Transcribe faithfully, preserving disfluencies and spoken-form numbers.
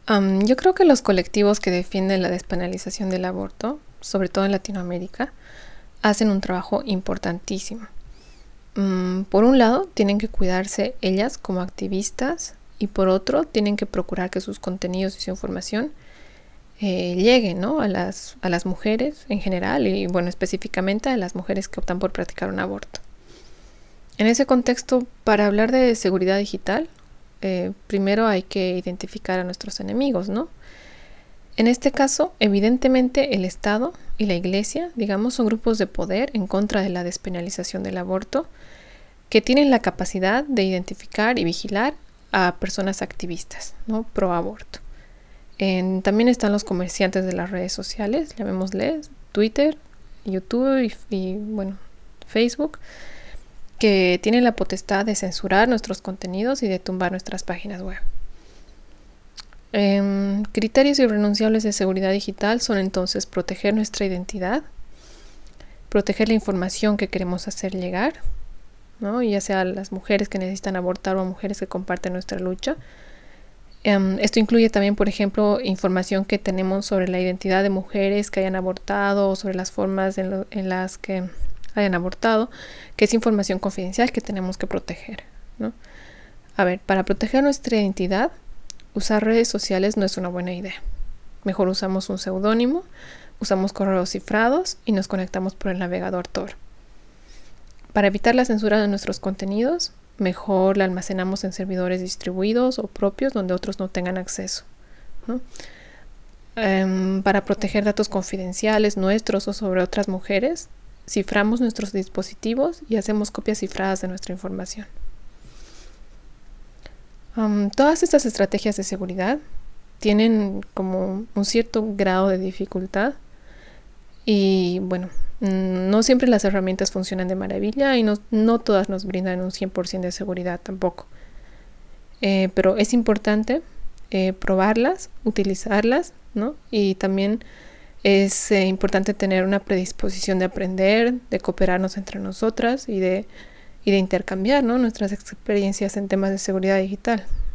Um, yo creo que los colectivos que defienden la despenalización del aborto, sobre todo en Latinoamérica, hacen un trabajo importantísimo. Um, por un lado, tienen que cuidarse ellas como activistas y por otro, tienen que procurar que sus contenidos y su información eh, lleguen, ¿no? a, las, a las mujeres en general y, bueno, específicamente a las mujeres que optan por practicar un aborto. En ese contexto, para hablar de seguridad digital, eh, primero hay que identificar a nuestros enemigos, ¿no? En este caso, evidentemente, el Estado y la Iglesia, digamos, son grupos de poder en contra de la despenalización del aborto, que tienen la capacidad de identificar y vigilar a personas activistas, ¿no? Pro aborto. En, también están los comerciantes de las redes sociales, llamémosles Twitter, YouTube y, y bueno, Facebook, que tienen la potestad de censurar nuestros contenidos y de tumbar nuestras páginas web. Eh, criterios irrenunciables de seguridad digital son entonces proteger nuestra identidad, proteger la información que queremos hacer llegar, ¿no? Ya sea las mujeres que necesitan abortar o mujeres que comparten nuestra lucha. Um, esto incluye también, por ejemplo, información que tenemos sobre la identidad de mujeres que hayan abortado o sobre las formas en, lo, en las que hayan abortado, que es información confidencial que tenemos que proteger, ¿no? A ver, para proteger nuestra identidad, usar redes sociales no es una buena idea. Mejor usamos un seudónimo, usamos correos cifrados y nos conectamos por el navegador Tor. Para evitar la censura de nuestros contenidos, mejor la almacenamos en servidores distribuidos o propios donde otros no tengan acceso, ¿no? Um, para proteger datos confidenciales nuestros o sobre otras mujeres, ciframos nuestros dispositivos y hacemos copias cifradas de nuestra información. Um, todas estas estrategias de seguridad tienen como un cierto grado de dificultad y bueno, no siempre las herramientas funcionan de maravilla y no, no todas nos brindan un cien por ciento de seguridad tampoco. Eh, pero es importante eh, probarlas, utilizarlas, ¿no? Y también es eh, importante tener una predisposición de aprender, de cooperarnos entre nosotras y de, y de intercambiar, ¿no? nuestras experiencias en temas de seguridad digital.